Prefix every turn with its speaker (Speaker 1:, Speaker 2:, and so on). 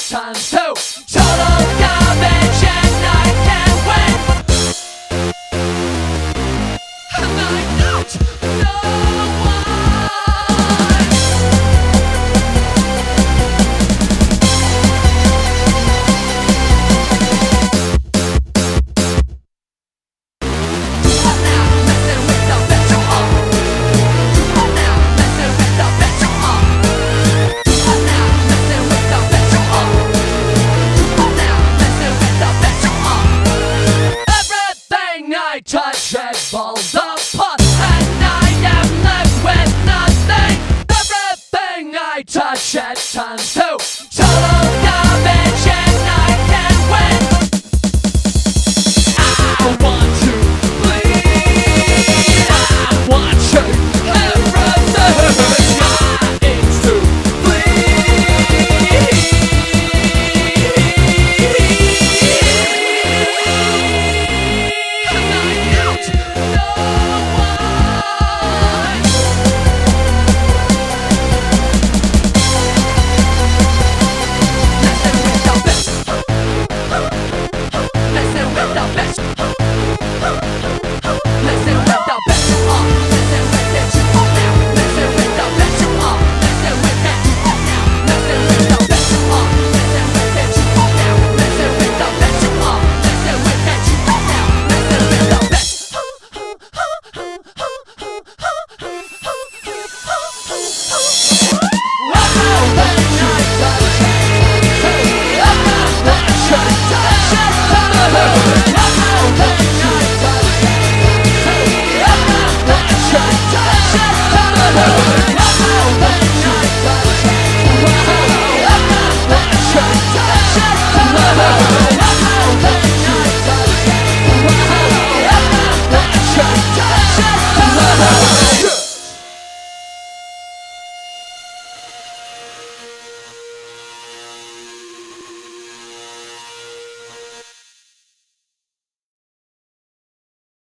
Speaker 1: turns to total garbage and I can't win. Am I not the one? I'm now messing with the visual. I'm now messing with the visual. I'm now messing with the visual. I'm now messing with the visual. Everything I touch it falls apart, and I am left with nothing. Everything I touch it turns to total